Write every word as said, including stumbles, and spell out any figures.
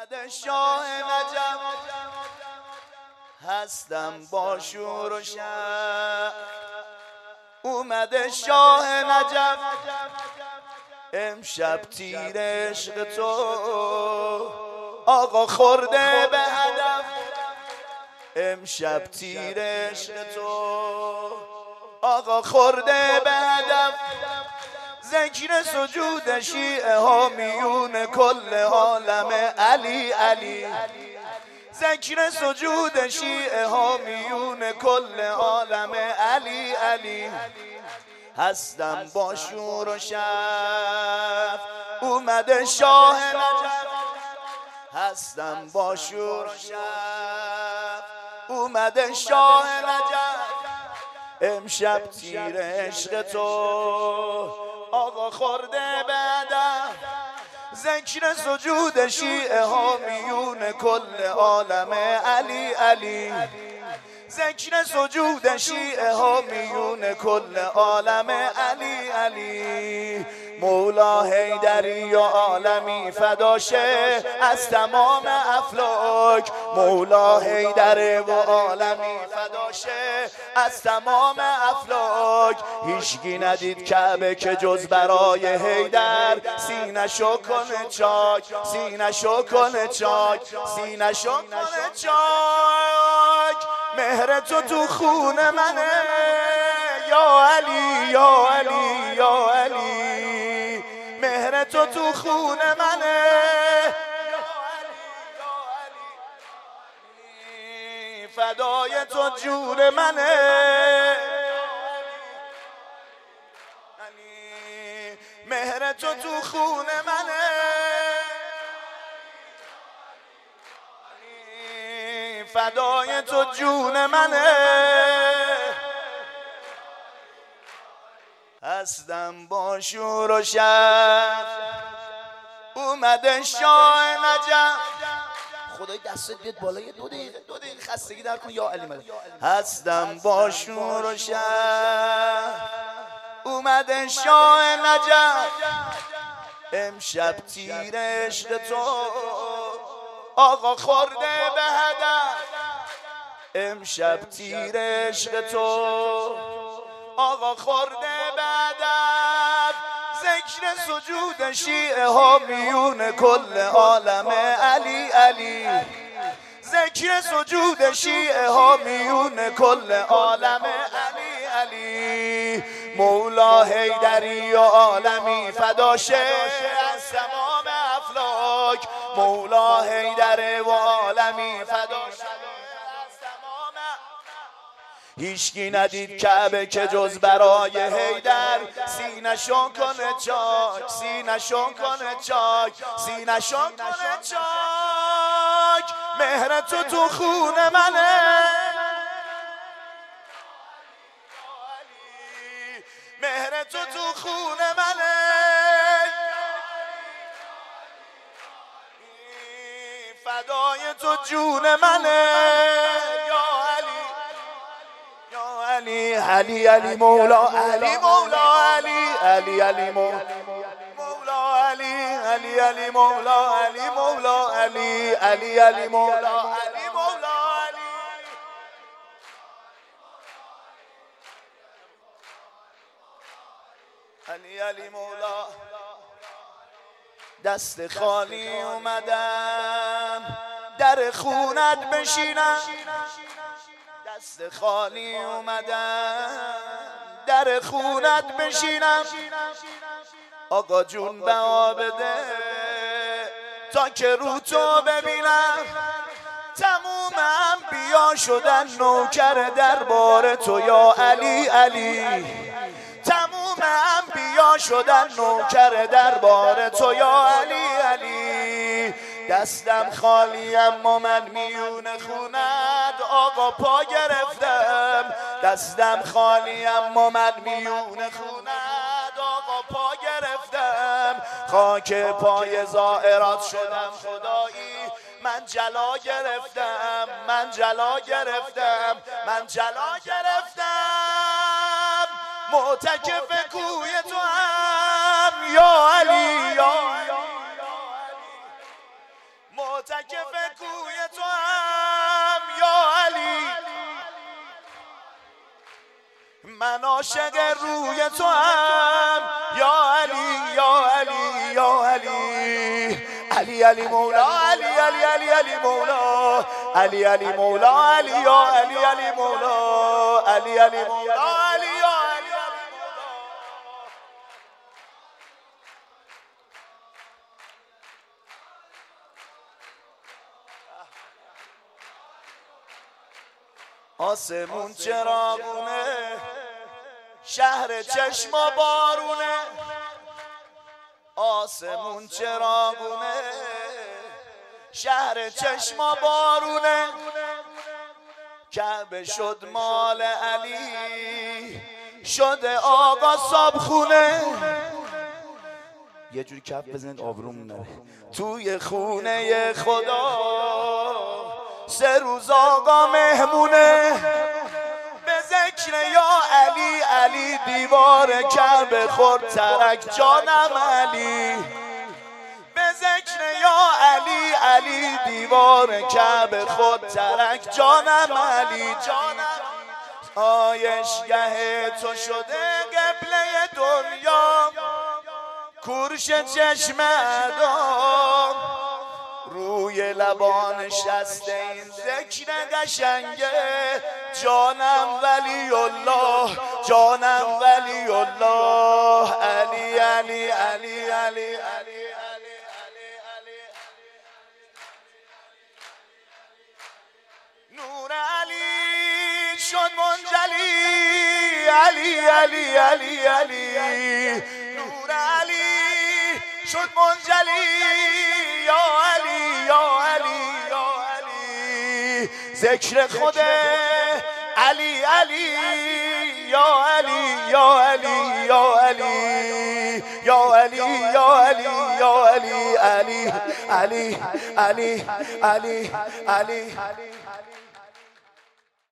اومده شاه نجف، هستم با شور و شب. اومده شاه نجف، امشب تیر عشق تو آقا خورده به هدف. امشب تیر عشق تو آقا خورده به هدف. ذکر سجود شیعه ها میون کل عالم علی علی. ذکر سجود شیعه ها میون کل عالم علی علی. هستم با شور و شف، اومده شاه نجف. هستم با شور و شف، اومده شاه نجف. امشب تیر عشق تو آقا خورده به هدف. ذکر سجود شیعه ها میون کل عالم علی علی. ذکر سجود شیعه ها میون کل عالم علی علی. مولا حیدری و عالمی فداشه از تمام افلاک. مولا حیدر و عالمی فداشه از تمام افلاک. هیچگی ندید کعبه که جز برای حیدر سینه‌شو کنه چاک، سینه‌شو کنه چاک، سینه‌شو کنه چاک. مهر تو تو خون منه یا علی یا علی یا علی. مهر تو تو خون منه یا علی یا علی. فدای تو جون منه علی. مهر تو تو خون منه علی. فدای تو جون منه. هستم با شور و شف، اومده شاه نجف. خدای دستت بیاد بالا یه دو دقیقه دو دقیقه خستگی در کن یا علی مدد. هستم با شور و شف، اومده شاه نجف. امشب تیر عشق تو آقا خورده به هدف. امشب تیر عشق تو آقا خورده به هدف. ذکر سجود شیعه ها میون کل عالم علی علی. ذکر سجود شیعه ها میون کل عالم علی علی. مولا حیدری و عالمی فداشه از تمام افلاک. مولا حیدر و عالمی فداشه. هیچکی ندید کعبه که جز برای حیدر سینه‌شو کنه چاک، سینه‌شو کنه چاک، سینه‌شو کنه چاک. مهر تو تو خون منه مهر تو تو خون منه. فدای تو جون منه علی علی علی مولا علی مولا علی علی علی مولا علی علی علی مولا علی مولا علی علی علی مولا علی مولا علی علی علی مولا. دست خالی اومدم در خونت بشینم. دست خالی اومدم در خونت بشینم. آقا جون بها بده تا که رو تو ببینم. تموم انبیا شدن نوکر دربار تو یا علی علی. تموم انبیا شدن نوکر دربار تو یا علی علی. دستم خالی اما من میون خونت آقا پا گرفتم. دستم خالی اما من میون خونت آقا پا گرفتم. خاک پای زائرات شدم خدایی. من جلا گرفتم من جلا گرفتم من جلا گرفتم. معتکف کوی تو هم یا علی یا معتکف کوی تو هم یا علی، من عاشق روی تو هم یا علی یا علی یا علی. علی علی مولا علی علی علی علی مولا علی علی مولا علی یا علی علی مولا علی علی مولا علی یا علی علی مولا. آسمون چراغونه، شهر چشم و بارونه، آسمون چراغونه، شهر چشم و بارونه، کعبه شد مال علی، شده آقا صابخونه. یه جوری کف بزنید آبروم نره. توی خونه خدا سه روز آقا مهمونه، به ذکر یا علی علی دیوار کعبه خورد ترک جانم علی، به ذکر یا علی علی دیوار کعبه خورد ترک جانم علی جانم. آیشگه تو شده قبله دنیا، کورش چشم ادام، روی لبان نشسته این ذکر قشنگه، جانم ولی الله جانم ولی الله علی علی علی علی علی علی. نور علی شد منجلی، علی علی علی علی. نور علی شد منجلی یا علی یا علی یا علی. ذکر خود علی علی یا علی یا علی یا علی یا علی یا علی یا علی علی علی علی علی علی علی.